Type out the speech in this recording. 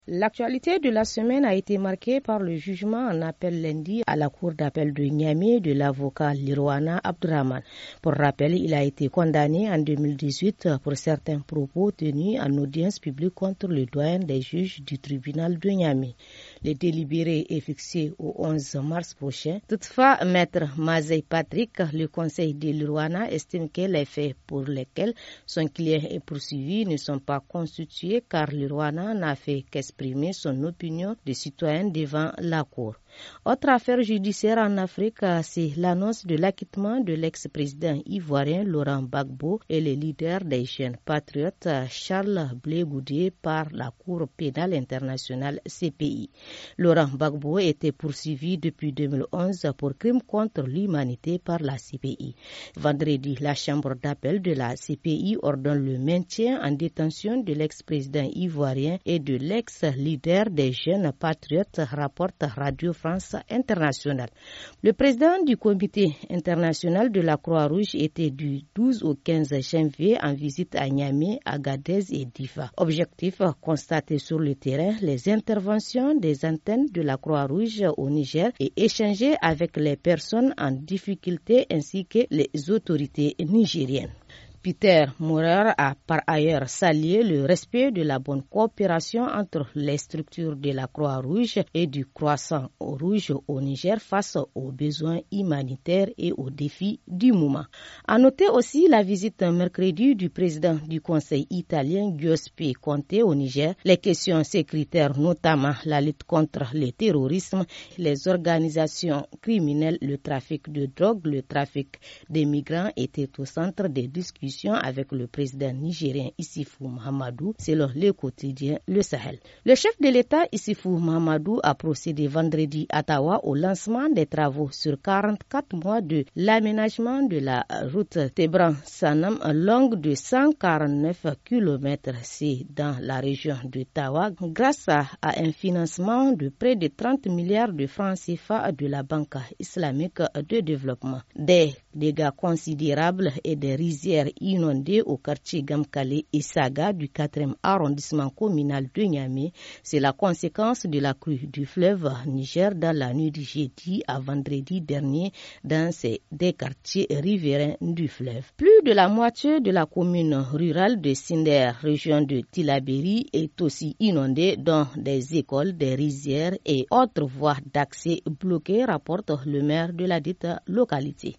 L'actualité de la semaine a été marquée par le jugement en appel lundi à la cour d'appel de Niamey de l'avocat Lirwana Abdraman. Pour rappel, il a été condamné en 2018 pour certains propos tenus en audience publique contre le doyen des juges du tribunal de Niamey. Le délibéré est fixé au 11 mars prochain. Toutefois, maître Mazey Patrick, le conseil de Lirwana, estime que les faits pour lesquels son client est poursuivi ne sont pas constitués car Lirwana n'a fait qu'exprimer son opinion de citoyen devant la cour. Autre affaire judiciaire en Afrique, c'est l'annonce de l'acquittement de l'ex-président ivoirien Laurent Gbagbo et le leader des jeunes patriotes Charles Blé Goudé par la Cour pénale internationale CPI. Laurent Gbagbo était poursuivi depuis 2011 pour crimes contre l'humanité par la CPI. Vendredi, la chambre d'appel de la CPI ordonne le maintien en détention de l'ex-président ivoirien et de l'ex-leader des jeunes patriotes, rapporte Radio France Internationale. Le président du comité international de la Croix-Rouge était du 12 au 15 janvier en visite à Niamey, Agadez et Difa. Objectif, constater sur le terrain les interventions des antennes de la Croix-Rouge au Niger et échanger avec les personnes en difficulté ainsi que les autorités nigériennes. Peter Maurer a par ailleurs salué le respect de la bonne coopération entre les structures de la Croix-Rouge et du Croissant-Rouge au Niger face aux besoins humanitaires et aux défis du moment. À noter aussi la visite mercredi du président du Conseil italien Giuseppe Conte au Niger. Les questions sécuritaires, notamment la lutte contre le terrorisme, les organisations criminelles, le trafic de drogue, le trafic des migrants étaient au centre des discussions avec le président nigérien Issoufou Mahamadou, selon le quotidien Le Sahel. Le chef de l'État Issoufou Mahamadou a procédé vendredi à Tawa au lancement des travaux sur 44 mois de l'aménagement de la route Tebran-Sanam longue de 149 km. C'est dans la région de Tawa grâce à un financement de près de 30 milliards de francs CFA de la Banque islamique de développement. Des dégâts considérables et des rizières inondées au quartier Gamkale et Saga du 4e arrondissement communal de Niamey. C'est la conséquence de la crue du fleuve Niger dans la nuit du jeudi à vendredi dernier dans ces des quartiers riverains du fleuve. Plus de la moitié de la commune rurale de Sinder, région de Tillabéri, est aussi inondée, dont des écoles, des rizières et autres voies d'accès bloquées, rapporte le maire de la dite localité.